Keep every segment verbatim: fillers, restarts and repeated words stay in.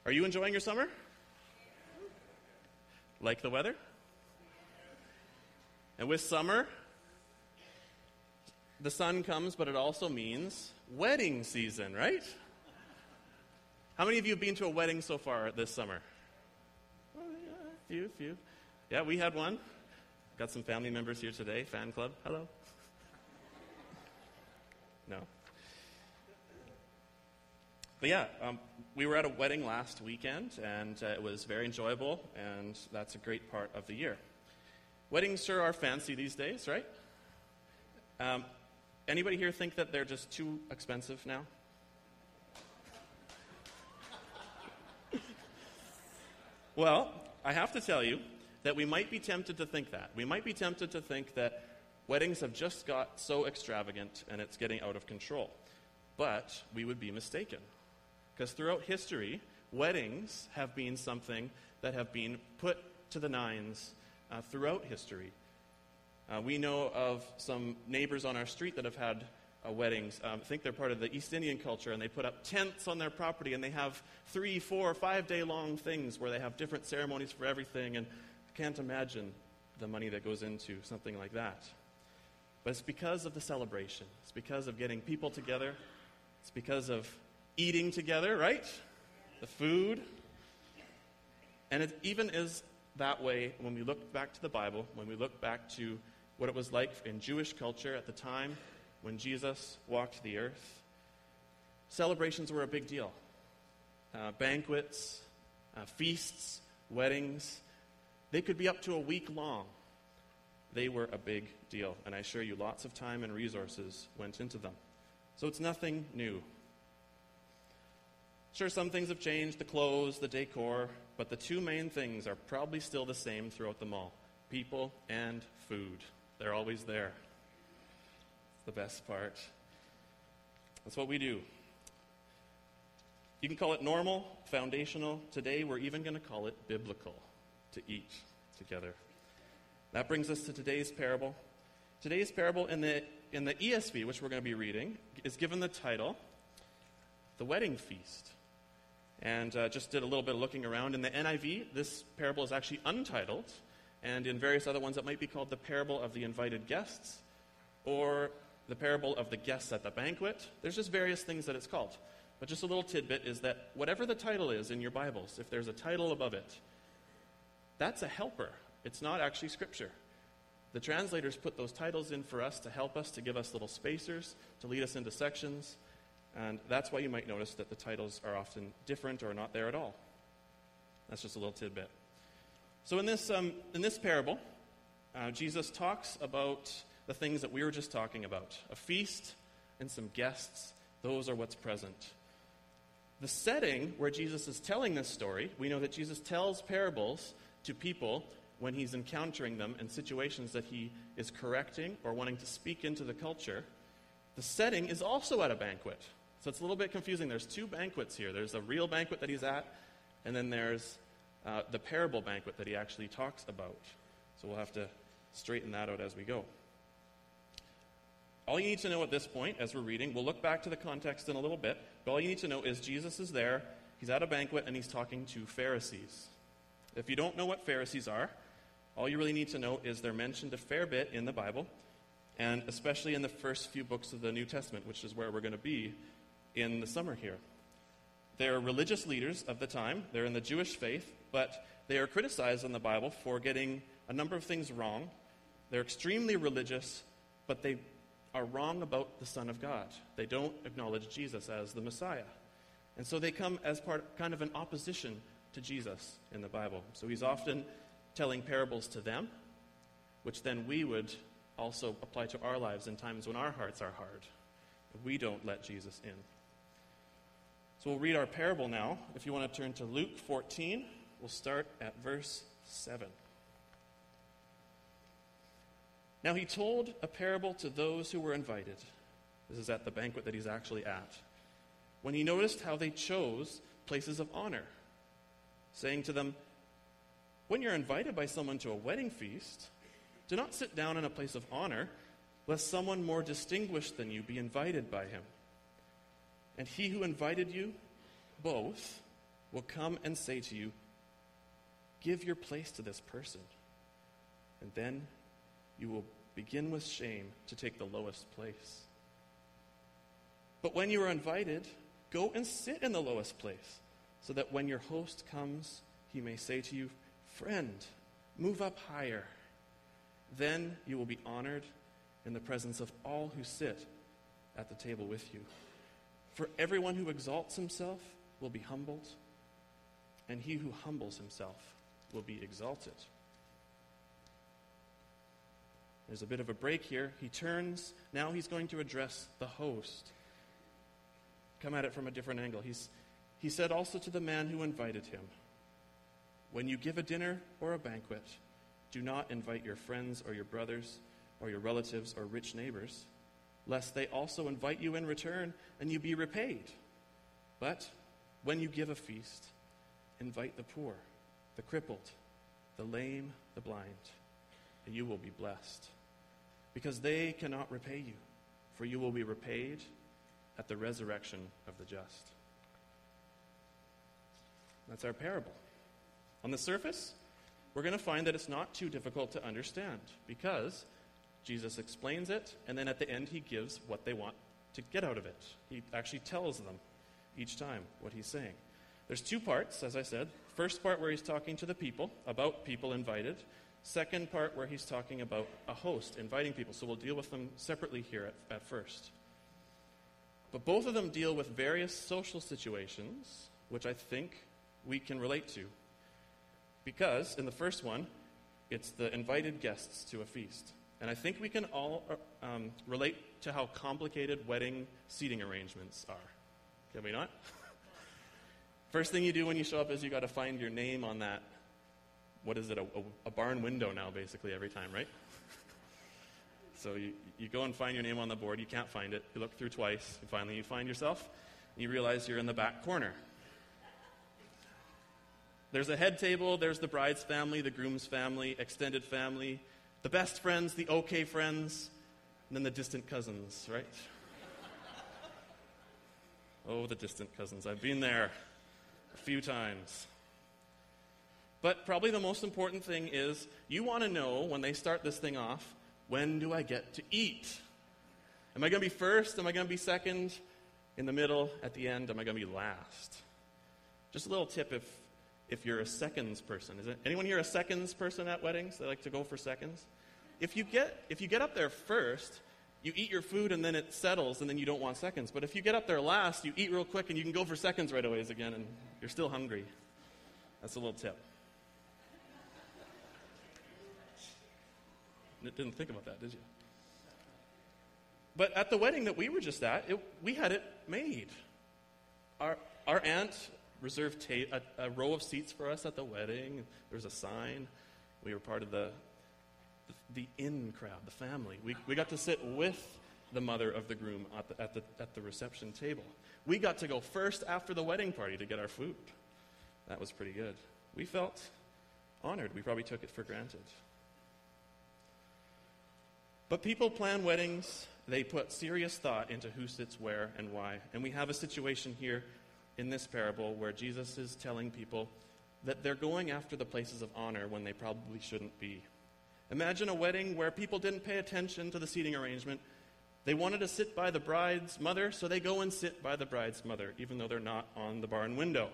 Are you enjoying your summer? Like the weather? And with summer, the sun comes, but it also means wedding season, right? How many of you have been to a wedding so far this summer? Oh, yeah, a few, a few. Yeah, we had one. Got some family members here today, fan club. Hello. No. But yeah, um, we were at a wedding last weekend, and uh, it was very enjoyable, and that's a great part of the year. Weddings sure are fancy these days, right? Um, anybody here think that they're just too expensive now? Well, I have to tell you that we might be tempted to think that. We might be tempted to think that weddings have just got so extravagant and it's getting out of control. But we would be mistaken. Because throughout history, weddings have been something that have been put to the nines uh, throughout history. Uh, we know of some neighbors on our street that have had uh, weddings. Um, I think they're part of the East Indian culture, and they put up tents on their property, and they have three, four, five-day-long things where they have different ceremonies for everything, and I can't imagine the money that goes into something like that. But it's because of the celebration. It's because of getting people together. It's because of eating together, right? The food. And it even is that way when we look back to the Bible, when we look back to what it was like in Jewish culture at the time when Jesus walked the earth. Celebrations were a big deal. Uh, banquets, uh, feasts, weddings, they could be up to a week long. They were a big deal, and I assure you lots of time and resources went into them. So it's nothing new. Sure, some things have changed, the clothes, the decor, but the two main things are probably still the same throughout them all. People and food. They're always there. It's the best part. That's what we do. You can call it normal, foundational. Today, we're even going to call it biblical, to eat together. That brings us to today's parable. Today's parable in the in the E S V, which we're going to be reading, is given the title, The Wedding Feast. And uh, just did a little bit of looking around. In the N I V, this parable is actually untitled, and in various other ones it might be called the parable of the invited guests, or the parable of the guests at the banquet. There's just various things that it's called. But just a little tidbit is that whatever the title is in your Bibles, if there's a title above it, that's a helper. It's not actually Scripture. The translators put those titles in for us to help us, to give us little spacers, to lead us into sections. And that's why you might notice that the titles are often different or not there at all. That's just a little tidbit. So in this um, in this parable, uh, Jesus talks about the things that we were just talking about. A feast and some guests. Those are what's present. The setting where Jesus is telling this story, we know that Jesus tells parables to people when he's encountering them in situations that he is correcting or wanting to speak into the culture. The setting is also at a banquet. So it's a little bit confusing. There's two banquets here. There's a real banquet that he's at, and then there's uh, the parable banquet that he actually talks about. So we'll have to straighten that out as we go. All you need to know at this point, as we're reading, we'll look back to the context in a little bit, but all you need to know is Jesus is there, he's at a banquet, and he's talking to Pharisees. If you don't know what Pharisees are, all you really need to know is they're mentioned a fair bit in the Bible, and especially in the first few books of the New Testament, which is where we're going to be in the summer here. They're religious leaders of the time. They're in the Jewish faith, but they are criticized in the Bible for getting a number of things wrong. They're extremely religious, but they are wrong about the Son of God. They don't acknowledge Jesus as the Messiah. And so they come as part, kind of an opposition to Jesus in the Bible. So he's often telling parables to them, which then we would also apply to our lives in times when our hearts are hard. We don't let Jesus in. So we'll read our parable now. If you want to turn to Luke fourteen, we'll start at verse seven. Now he told a parable to those who were invited. This is at the banquet that he's actually at. When he noticed how they chose places of honor, saying to them, when you're invited by someone to a wedding feast, do not sit down in a place of honor, lest someone more distinguished than you be invited by him. And he who invited you both will come and say to you, 'Give your place to this person.' And then you will begin with shame to take the lowest place. But when you are invited, go and sit in the lowest place, so that when your host comes, he may say to you, 'Friend, move up higher.' Then you will be honored in the presence of all who sit at the table with you. For everyone who exalts himself will be humbled, and he who humbles himself will be exalted." There's a bit of a break here. He turns. Now he's going to address the host. Come at it from a different angle. He's, he said also to the man who invited him, "When you give a dinner or a banquet, do not invite your friends or your brothers or your relatives or rich neighbors, lest they also invite you in return and you be repaid. But when you give a feast, invite the poor, the crippled, the lame, the blind, and you will be blessed, because they cannot repay you, for you will be repaid at the resurrection of the just." That's our parable. On the surface, we're going to find that it's not too difficult to understand, because Jesus explains it, and then at the end he gives what they want to get out of it. He actually tells them each time what he's saying. There's two parts, as I said. First part where he's talking to the people, about people invited. Second part where he's talking about a host, inviting people. So we'll deal with them separately here at, at first. But both of them deal with various social situations, which I think we can relate to. Because in the first one, it's the invited guests to a feast. And I think we can all um, relate to how complicated wedding seating arrangements are. Can we not? First thing you do when you show up is you got to find your name on that, what is it, a, a, a barn window now basically every time, right? So you, you go and find your name on the board, you can't find it, you look through twice, and finally you find yourself, and you realize you're in the back corner. There's a head table, there's the bride's family, the groom's family, extended family, the best friends, the okay friends, and then the distant cousins, right? Oh, the distant cousins. I've been there a few times. But probably the most important thing is you want to know when they start this thing off, when do I get to eat? Am I going to be first? Am I going to be second? In the middle? At the end? Am I going to be last? Just a little tip if if you're a seconds person. Is it anyone here a seconds person at weddings? They like to go for seconds? If you get if you get up there first, you eat your food and then it settles and then you don't want seconds. But if you get up there last, you eat real quick and you can go for seconds right away again and you're still hungry. That's a little tip. Didn't think about that, did you? But at the wedding that we were just at, it, we had it made. Our our aunt reserved ta- a, a row of seats for us at the wedding. There was a sign. We were part of the the, the in crowd, the family. We we got to sit with the mother of the groom at the, at the at the reception table. We got to go first after the wedding party to get our food. That was pretty good. We felt honored. We probably took it for granted. But people plan weddings. They put serious thought into who sits where and why. And we have a situation here in this parable where Jesus is telling people that they're going after the places of honor when they probably shouldn't be. Imagine a wedding where people didn't pay attention to the seating arrangement. They wanted to sit by the bride's mother, so they go and sit by the bride's mother, even though they're not on the barn window.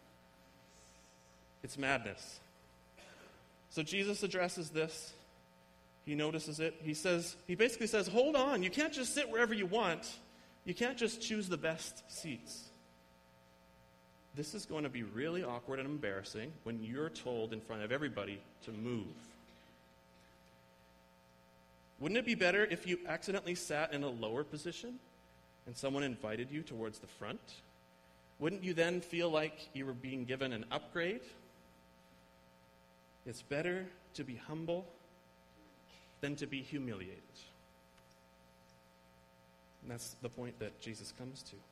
It's madness. So Jesus addresses this. He notices it. He says, he basically says, hold on, you can't just sit wherever you want. You can't just choose the best seats. This is going to be really awkward and embarrassing when you're told in front of everybody to move. Wouldn't it be better if you accidentally sat in a lower position and someone invited you towards the front? Wouldn't you then feel like you were being given an upgrade? It's better to be humble than to be humiliated. And that's the point that Jesus comes to.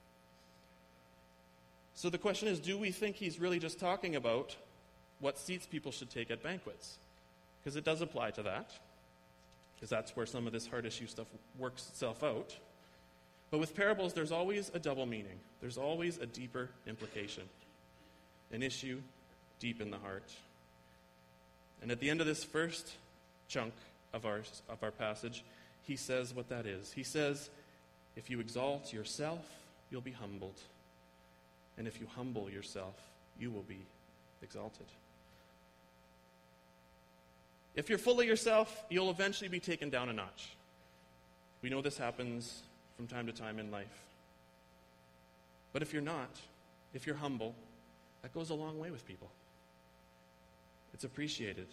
So the question is, do we think he's really just talking about what seats people should take at banquets? Because it does apply to that, because that's where some of this heart issue stuff works itself out. But with parables, there's always a double meaning. There's always a deeper implication. an issue deep in the heart. And at the end of this first chunk of our, of our passage, he says what that is. He says, if you exalt yourself, you'll be humbled. And if you humble yourself, you will be exalted. If you're full of yourself, you'll eventually be taken down a notch. We know this happens from time to time in life. But if you're not, if you're humble, that goes a long way with people. It's appreciated.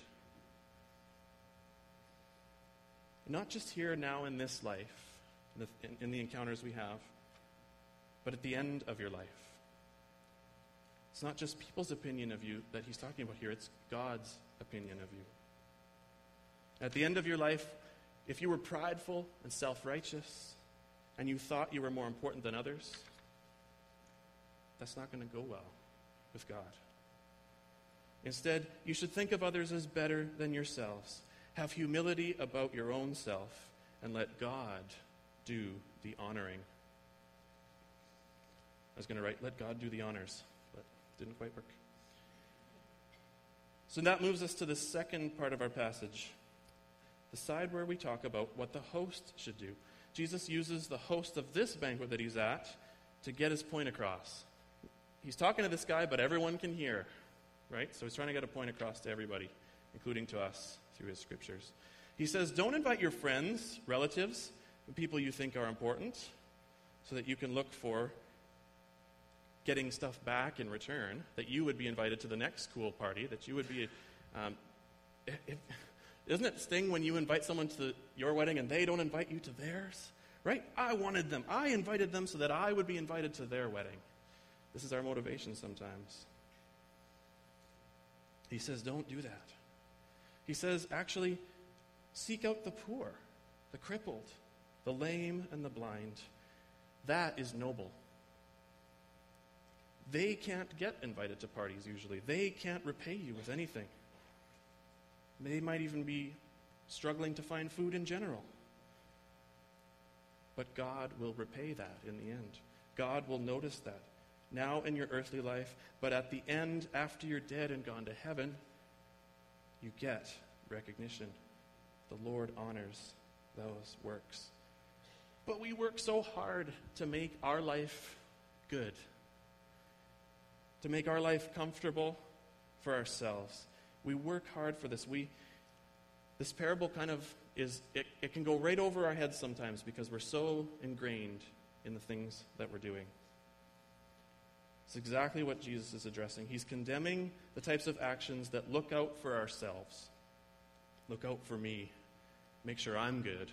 Not just here now in this life, in the, in, in the encounters we have, but at the end of your life. It's not just people's opinion of you that he's talking about here, it's God's opinion of you. At the end of your life, if you were prideful and self-righteous, and you thought you were more important than others, that's not going to go well with God. Instead, you should think of others as better than yourselves. Have humility about your own self, and let God do the honoring. I was going to write, let God do the honors, but it didn't quite work. So that moves us to the second part of our passage, the side where we talk about what the host should do. Jesus uses the host of this banquet that he's at to get his point across. He's talking to this guy, but everyone can hear, right? So he's trying to get a point across to everybody, including to us through his scriptures. He says, don't invite your friends, relatives, and people you think are important, so that you can look for getting stuff back in return, that you would be invited to the next cool party, that you would be... Um, if, Doesn't it sting when you invite someone to your wedding and they don't invite you to theirs? Right? I wanted them. I invited them so that I would be invited to their wedding. This is our motivation sometimes. He says, don't do that. He says, actually, seek out the poor, the crippled, the lame, and the blind. That is noble. They can't get invited to parties usually. They can't repay you with anything. They might even be struggling to find food in general. But God will repay that in the end. God will notice that. Now in your earthly life, but at the end, after you're dead and gone to heaven, you get recognition. The Lord honors those works. But we work so hard to make our life good, to make our life comfortable for ourselves. We work hard for this. We, this parable kind of is, it, it can go right over our heads sometimes because we're so ingrained in the things that we're doing. It's exactly what Jesus is addressing. He's condemning the types of actions that look out for ourselves. Look out for me. Make sure I'm good.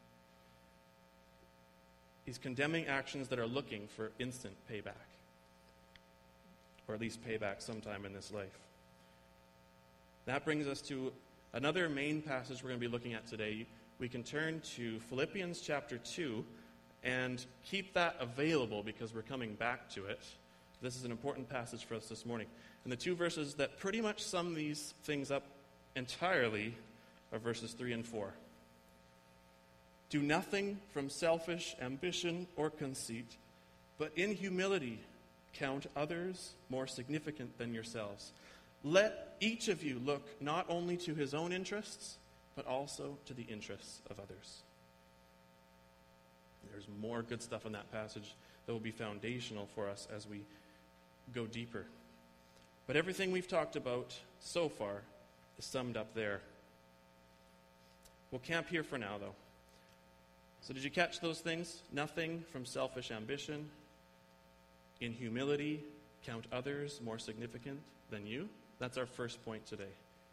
He's condemning actions that are looking for instant payback. Or at least payback sometime in this life. That brings us to another main passage we're going to be looking at today. We can turn to Philippians chapter two and keep that available because we're coming back to it. This is an important passage for us this morning. And the two verses that pretty much sum these things up entirely are verses three and four. Do nothing from selfish ambition or conceit, but in humility count others more significant than yourselves. Let each of you look not only to his own interests, but also to the interests of others. There's more good stuff in that passage that will be foundational for us as we go deeper. But everything we've talked about so far is summed up there. We'll camp here for now, though. So did you catch those things? Nothing from selfish ambition. In humility, count others more significant than you. That's our first point today.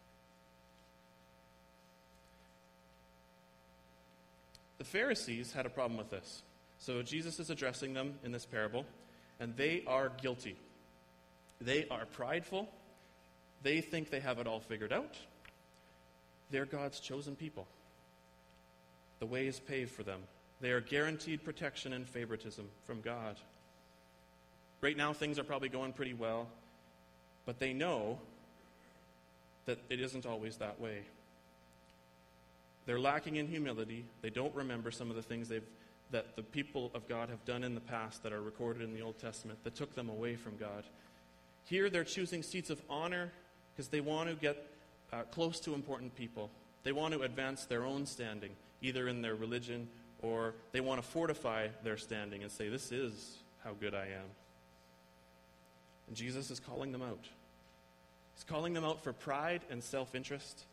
The Pharisees had a problem with this. So Jesus is addressing them in this parable, and they are guilty. They are prideful. They think they have it all figured out. They're God's chosen people. The way is paved for them. They are guaranteed protection and favoritism from God. Right now, things are probably going pretty well, but they know that it isn't always that way. They're lacking in humility. They don't remember some of the things they've, that the people of God have done in the past that are recorded in the Old Testament that took them away from God. Here they're choosing seats of honor because they want to get uh, close to important people. They want to advance their own standing, either in their religion or they want to fortify their standing and say, this is how good I am. And Jesus is calling them out. He's calling them out for pride and self-interest.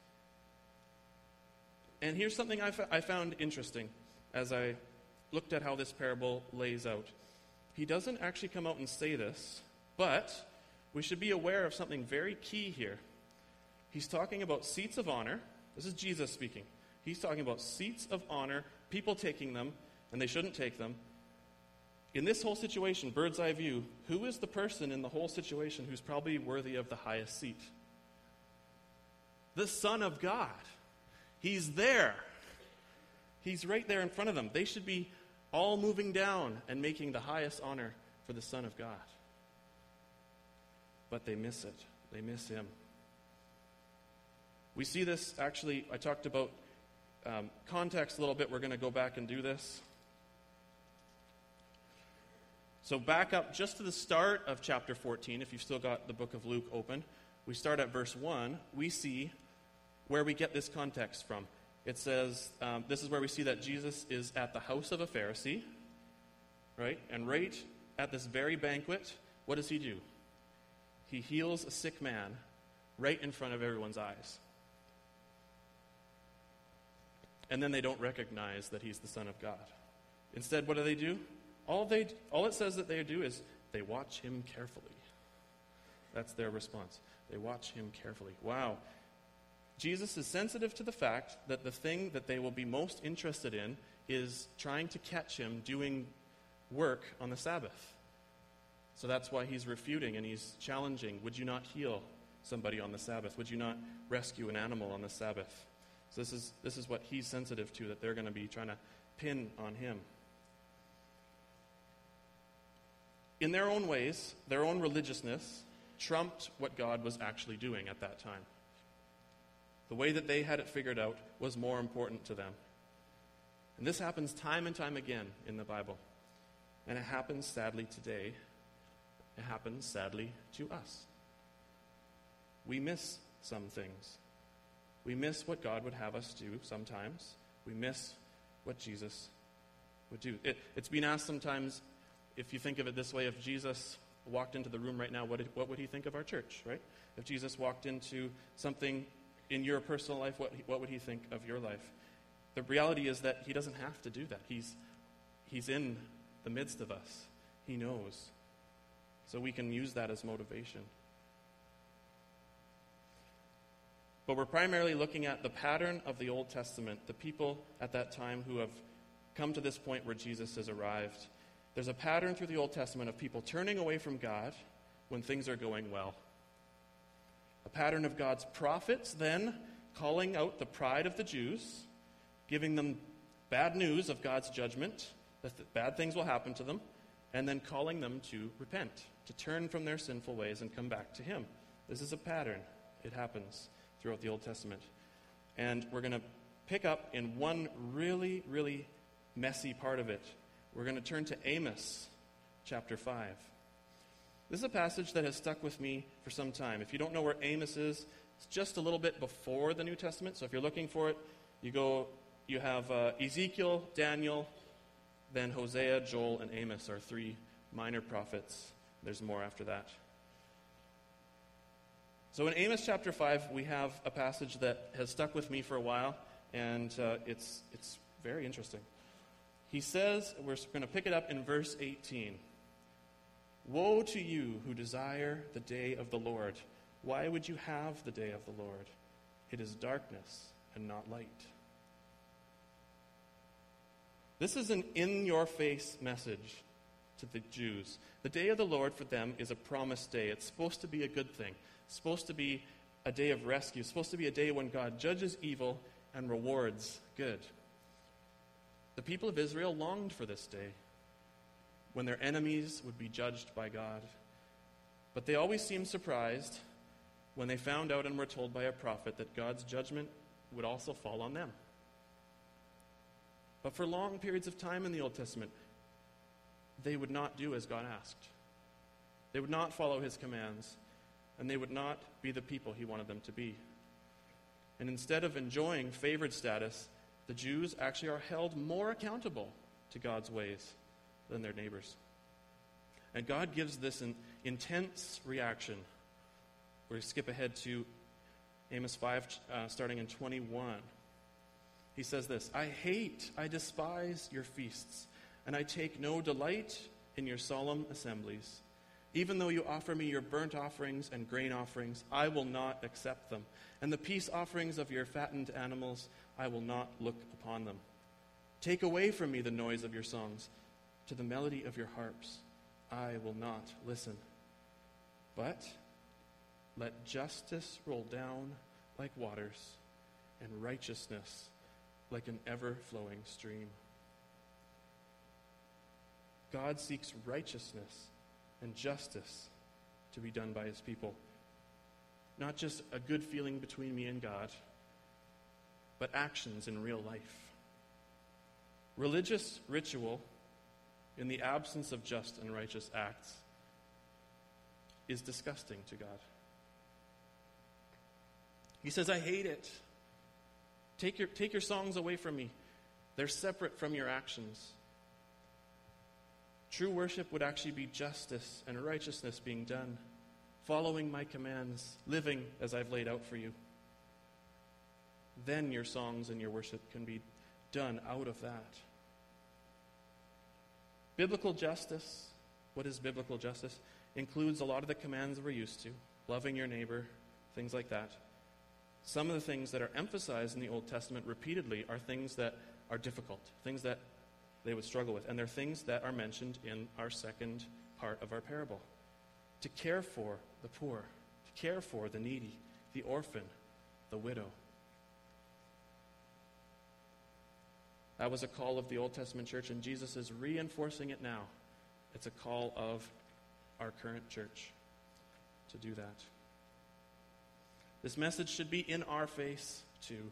And here's something I, f- I found interesting as I looked at how this parable lays out. He doesn't actually come out and say this, but we should be aware of something very key here. He's talking about seats of honor. This is Jesus speaking. He's talking about seats of honor, people taking them, and they shouldn't take them. In this whole situation, bird's eye view, who is the person in the whole situation who's probably worthy of the highest seat? The Son of God. He's there. He's right there in front of them. They should be all moving down and making the highest honor for the Son of God. But they miss it. They miss him. We see this, actually, I talked about um, context a little bit. We're going to go back and do this. So back up just to the start of chapter fourteen, if you've still got the book of Luke open. We start at verse one. We see where we get this context from. It says, um, this is where we see that Jesus is at the house of a Pharisee, right? And right at this very banquet, what does he do? He heals a sick man right in front of everyone's eyes. And then they don't recognize that he's the Son of God. Instead, what do they do? All they, all it says that they do is they watch him carefully. That's their response. They watch him carefully. Wow. Jesus is sensitive to the fact that the thing that they will be most interested in is trying to catch him doing work on the Sabbath. So that's why he's refuting and he's challenging. Would you not heal somebody on the Sabbath? Would you not rescue an animal on the Sabbath? So this is this is what he's sensitive to, that they're going to be trying to pin on him. In their own ways, their own religiousness trumped what God was actually doing at that time. The way that they had it figured out was more important to them. And this happens time and time again in the Bible. And it happens sadly today. It happens sadly to us. We miss some things. We miss what God would have us do sometimes. We miss what Jesus would do. It, it's been asked sometimes, if you think of it this way, if Jesus walked into the room right now, what, did, what would he think of our church, right? If Jesus walked into something in your personal life, what, what would he think of your life? The reality is that he doesn't have to do that. He's, he's in the midst of us. He knows. So we can use that as motivation. But we're primarily looking at the pattern of the Old Testament, the people at that time who have come to this point where Jesus has arrived. There's a pattern through the Old Testament of people turning away from God when things are going well. A pattern of God's prophets then calling out the pride of the Jews, giving them bad news of God's judgment, that bad things will happen to them, and then calling them to repent, to turn from their sinful ways and come back to him. This is a pattern. It happens throughout the Old Testament. And we're going to pick up in one really, really messy part of it. We're going to turn to Amos chapter five. This is a passage that has stuck with me for some time. If you don't know where Amos is, it's just a little bit before the New Testament. So if you're looking for it, you go, you have uh, Ezekiel, Daniel, then Hosea, Joel, and Amos are three minor prophets. There's more after that. So in Amos chapter five, we have a passage that has stuck with me for a while, and uh, it's it's very interesting. He says, we're going to pick it up in verse eighteen. Woe to you who desire the day of the Lord. Why would you have the day of the Lord? It is darkness and not light. This is an in-your-face message to the Jews. The day of the Lord for them is a promised day. It's supposed to be a good thing. It's supposed to be a day of rescue. It's supposed to be a day when God judges evil and rewards good. The people of Israel longed for this day, when their enemies would be judged by God. But they always seemed surprised when they found out and were told by a prophet that God's judgment would also fall on them. But for long periods of time in the Old Testament, they would not do as God asked. They would not follow his commands. and they would not be the people he wanted them to be. And instead of enjoying favored status, the Jews actually are held more accountable to God's ways than their neighbors. And God gives this an intense reaction. We're going to skip ahead to Amos five, uh, starting in twenty-one. He says this, I hate, I despise your feasts, and I take no delight in your solemn assemblies. Even though you offer me your burnt offerings and grain offerings, I will not accept them. And the peace offerings of your fattened animals, I will not look upon them. Take away from me the noise of your songs. To the melody of your harps, I will not listen. But let justice roll down like waters, and righteousness like an ever-flowing stream. God seeks righteousness and justice to be done by his people. Not just a good feeling between me and God, but actions in real life. Religious ritual, in the absence of just and righteous acts, is disgusting to God. He says, I hate it. Take your, take your songs away from me. They're separate from your actions. True worship would actually be justice and righteousness being done, following my commands, living as I've laid out for you. Then your songs and your worship can be done out of that. Biblical justice, what is biblical justice? Includes a lot of the commands we're used to, loving your neighbor, things like that. Some of the things that are emphasized in the Old Testament repeatedly are things that are difficult, things that they would struggle with. And they're things that are mentioned in our second part of our parable. To care for the poor, to care for the needy, the orphan, the widow. That was a call of the Old Testament church, and Jesus is reinforcing it now. It's a call of our current church to do that. This message should be in our face, too.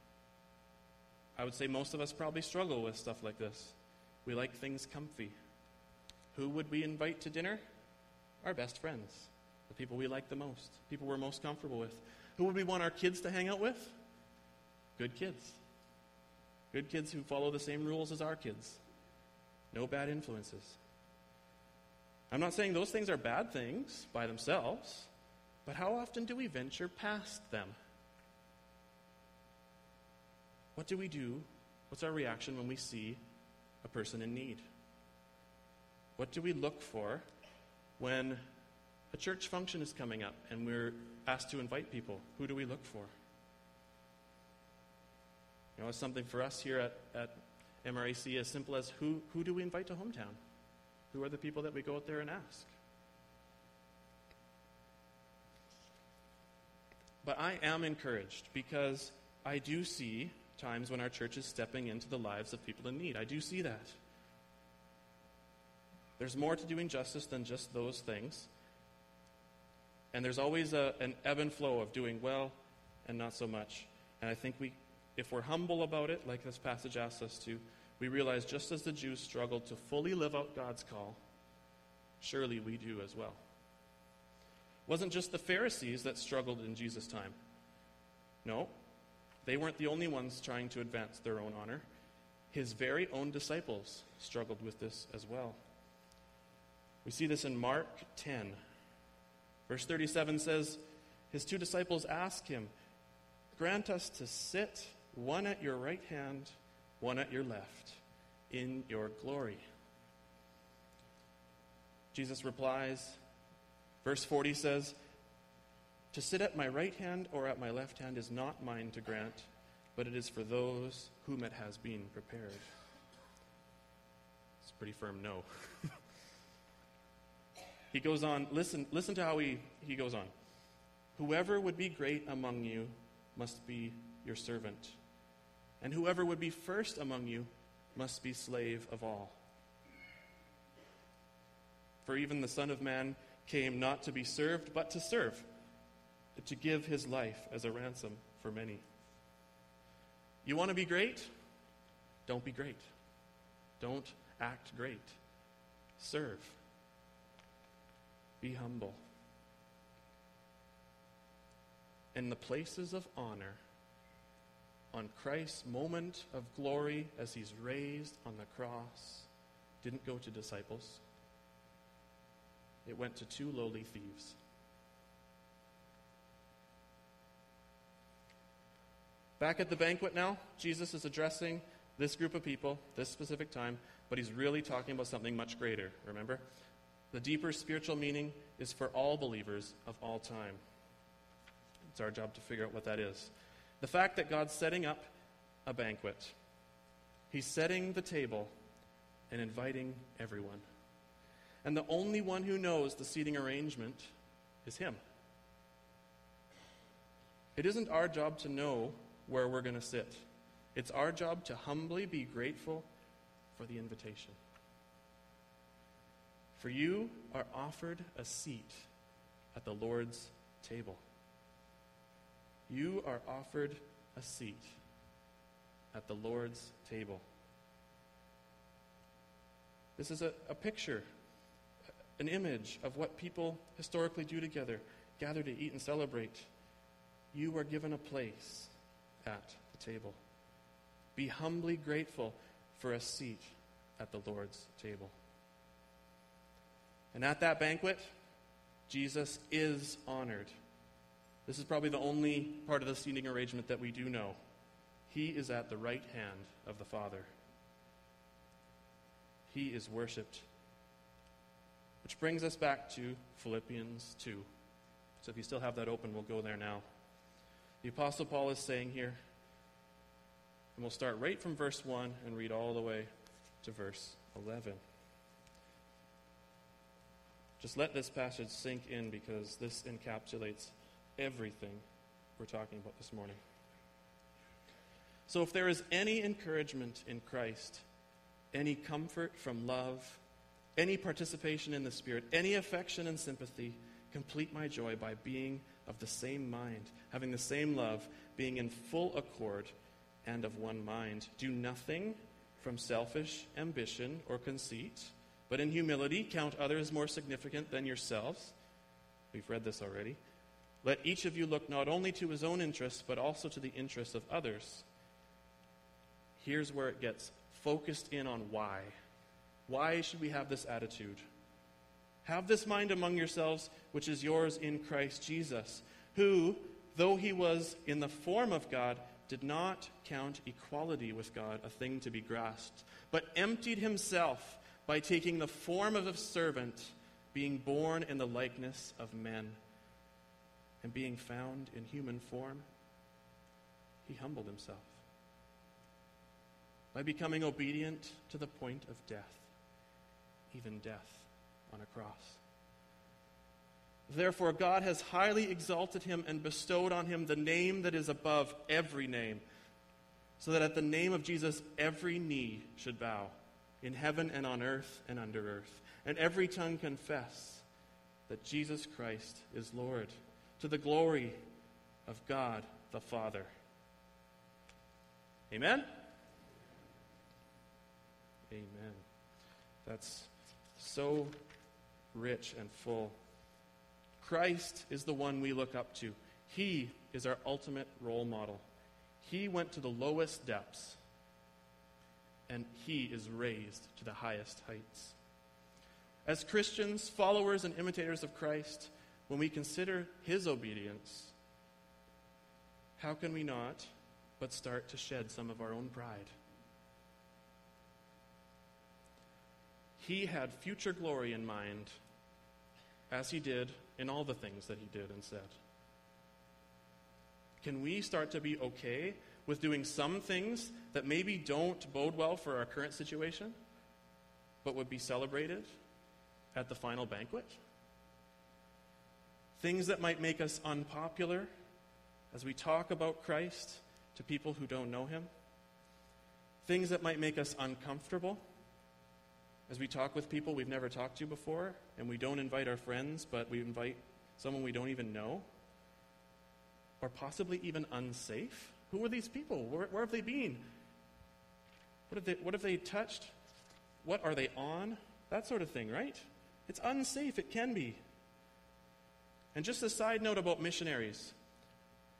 I would say most of us probably struggle with stuff like this. We like things comfy. Who would we invite to dinner? Our best friends, the people we like the most, people we're most comfortable with. Who would we want our kids to hang out with? Good kids. Good kids who follow the same rules as our kids. No bad influences. I'm not saying those things are bad things by themselves, but how often do we venture past them? What do we do? What's our reaction when we see a person in need? What do we look for when a church function is coming up and we're asked to invite people? Who do we look for? You know, it's something for us here at, at M R A C as simple as who, who do we invite to hometown? Who are the people that we go out there and ask? But I am encouraged because I do see times when our church is stepping into the lives of people in need. I do see that. There's more to doing justice than just those things. And there's always a, an ebb and flow of doing well and not so much. And I think we, if we're humble about it, like this passage asks us to, we realize just as the Jews struggled to fully live out God's call, surely we do as well. It wasn't just the Pharisees that struggled in Jesus' time. No, they weren't the only ones trying to advance their own honor. His very own disciples struggled with this as well. We see this in Mark ten. Verse thirty-seven says, his two disciples ask him, grant us to sit, one at your right hand, one at your left, in your glory. Jesus replies, verse forty says, to sit at my right hand or at my left hand is not mine to grant, but it is for those whom it has been prepared. It's a pretty firm no. He goes on, listen, listen to how he, he goes on. Whoever would be great among you must be your servant, and whoever would be first among you must be slave of all. For even the Son of Man came not to be served, but to serve, to give his life as a ransom for many. You want to be great? Don't be great. Don't act great. Serve. Be humble. and the places of honor on Christ's moment of glory as he's raised on the cross didn't go to disciples. It went to two lowly thieves. Back at the banquet now, Jesus is addressing this group of people, this specific time, but he's really talking about something much greater, remember? The deeper spiritual meaning is for all believers of all time. It's our job to figure out what that is. The fact that God's setting up a banquet, he's setting the table and inviting everyone. And the only one who knows the seating arrangement is him. It isn't our job to know where we're going to sit. It's our job to humbly be grateful for the invitation. For you are offered a seat at the Lord's table. You are offered a seat at the Lord's table. This is a, a picture, an image of what people historically do together, gather to eat and celebrate. You are given a place at the table. Be humbly grateful for a seat at the Lord's table. And at that banquet, Jesus is honored. This is probably the only part of the seating arrangement that we do know. He is at the right hand of the Father. He is worshipped. Which brings us back to Philippians two. So if you still have that open, we'll go there now. The Apostle Paul is saying here, and we'll start right from verse one and read all the way to verse eleven. Just let this passage sink in because this encapsulates everything we're talking about this morning. So if there is any encouragement in Christ, any comfort from love, any participation in the Spirit, any affection and sympathy, complete my joy by being of the same mind, having the same love, being in full accord and of one mind. Do nothing from selfish ambition or conceit, but in humility count others more significant than yourselves. We've read this already. Let each of you look not only to his own interests, but also to the interests of others. Here's where it gets focused in on why. Why should we have this attitude? Have this mind among yourselves, which is yours in Christ Jesus, who, though he was in the form of God, did not count equality with God a thing to be grasped, but emptied himself by taking the form of a servant, being born in the likeness of men. And being found in human form, he humbled himself by becoming obedient to the point of death, even death on a cross. Therefore, God has highly exalted him and bestowed on him the name that is above every name, so that at the name of Jesus every knee should bow, in heaven and on earth and under earth, and every tongue confess that Jesus Christ is Lord, to the glory of God the Father. Amen? Amen. That's so rich and full. Christ is the one we look up to. He is our ultimate role model. He went to the lowest depths, and he is raised to the highest heights. As Christians, followers, and imitators of Christ, when we consider his obedience, how can we not but start to shed some of our own pride? He had future glory in mind, as he did in all the things that he did and said. Can we start to be okay with doing some things that maybe don't bode well for our current situation, but would be celebrated at the final banquet? Things that might make us unpopular as we talk about Christ to people who don't know him. Things that might make us uncomfortable as we talk with people we've never talked to before, and we don't invite our friends, but we invite someone we don't even know. Or possibly even unsafe. Who are these people? Where, where have they been? What have they, what have they touched? What are they on? That sort of thing, right? It's unsafe. It can be. And just a side note about missionaries.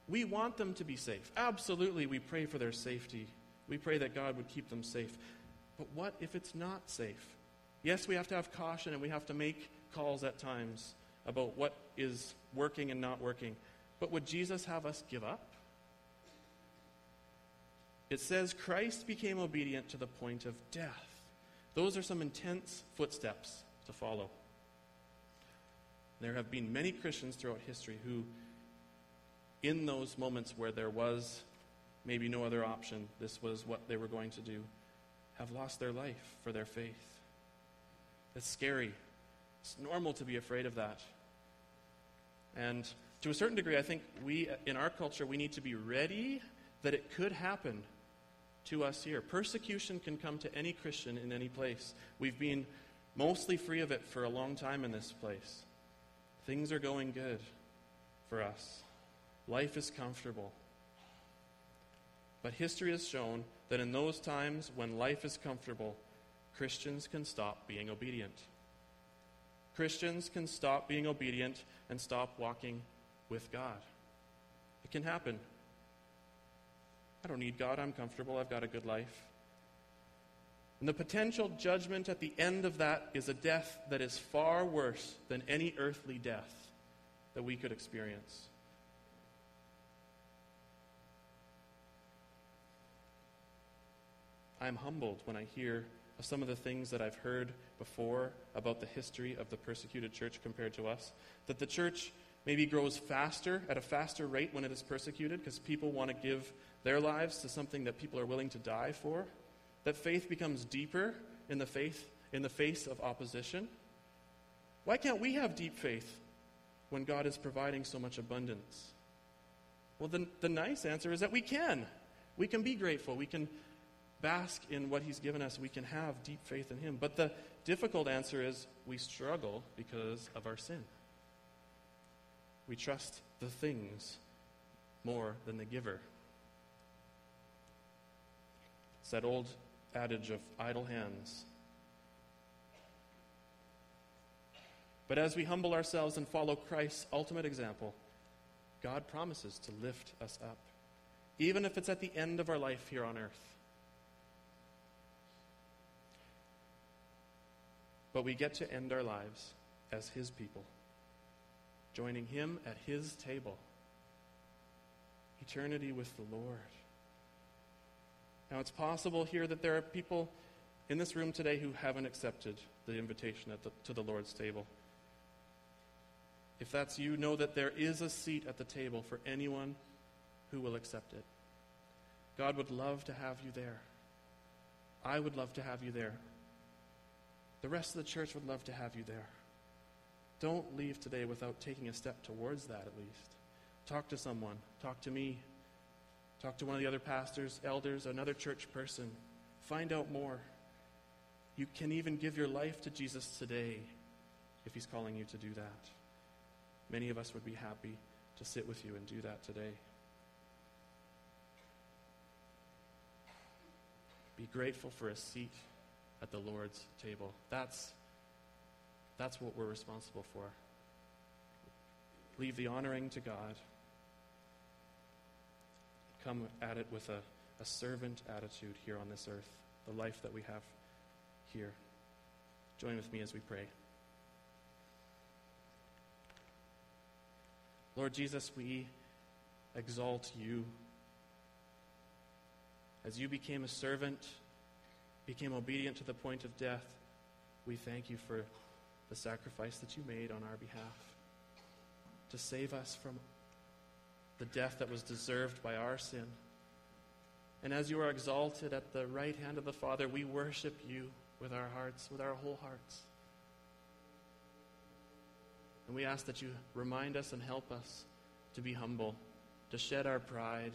We want them to be safe. Absolutely, we pray for their safety. We pray that God would keep them safe. But what if it's not safe? Yes, we have to have caution and we have to make calls at times about what is working and not working. But would Jesus have us give up? It says Christ became obedient to the point of death. Those are some intense footsteps to follow. There have been many Christians throughout history who, in those moments where there was maybe no other option, this was what they were going to do, have lost their life for their faith. It's scary. It's normal to be afraid of that. And to a certain degree, I think we, in our culture, we need to be ready that it could happen to us here. Persecution can come to any Christian in any place. We've been mostly free of it for a long time in this place. Things are going good for us. Life is comfortable. But history has shown that in those times when life is comfortable, Christians can stop being obedient. Christians can stop being obedient and stop walking with God. It can happen. I don't need God. I'm comfortable. I've got a good life. And the potential judgment at the end of that is a death that is far worse than any earthly death that we could experience. I'm humbled when I hear of some of the things that I've heard before about the history of the persecuted church compared to us. That the church maybe grows faster, at a faster rate when it is persecuted, because people want to give their lives to something that people are willing to die for. That faith becomes deeper in the faith in the face of opposition. Why can't we have deep faith when God is providing so much abundance? Well, the, the nice answer is that we can. We can be grateful. We can bask in what he's given us. We can have deep faith in him. But the difficult answer is we struggle because of our sin. We trust the things more than the giver. It's that old adage of idle hands. But as we humble ourselves and follow Christ's ultimate example, God promises to lift us up, even if it's at the end of our life here on earth. But we get to end our lives as his people, joining him at his table, eternity with the Lord. Now, it's possible here that there are people in this room today who haven't accepted the invitation at the, to the Lord's table. If that's you, know that there is a seat at the table for anyone who will accept it. God would love to have you there. I would love to have you there. The rest of the church would love to have you there. Don't leave today without taking a step towards that at least. Talk to someone. Talk to me. Talk to one of the other pastors, elders, another church person. Find out more. You can even give your life to Jesus today if he's calling you to do that. Many of us would be happy to sit with you and do that today. Be grateful for a seat at the Lord's table. That's, that's what we're responsible for. Leave the honoring to God. Come at it with a, a servant attitude here on this earth, the life that we have here. Join with me as we pray. Lord Jesus, we exalt you. As you became a servant, became obedient to the point of death, we thank you for the sacrifice that you made on our behalf to save us from the death that was deserved by our sin. And as you are exalted at the right hand of the Father, we worship you with our hearts, with our whole hearts. And we ask that you remind us and help us to be humble, to shed our pride,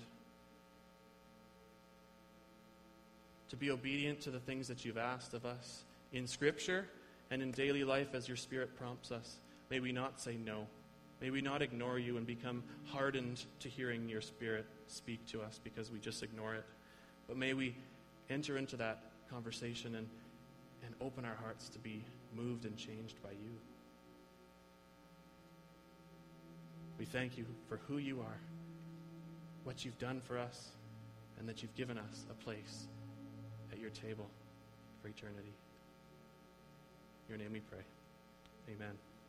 to be obedient to the things that you've asked of us in Scripture and in daily life as your Spirit prompts us. May we not say no. May we not ignore you and become hardened to hearing your Spirit speak to us because we just ignore it. But may we enter into that conversation and, and open our hearts to be moved and changed by you. We thank you for who you are. what you've done for us and that you've given us a place at your table for eternity. In your name we pray. Amen.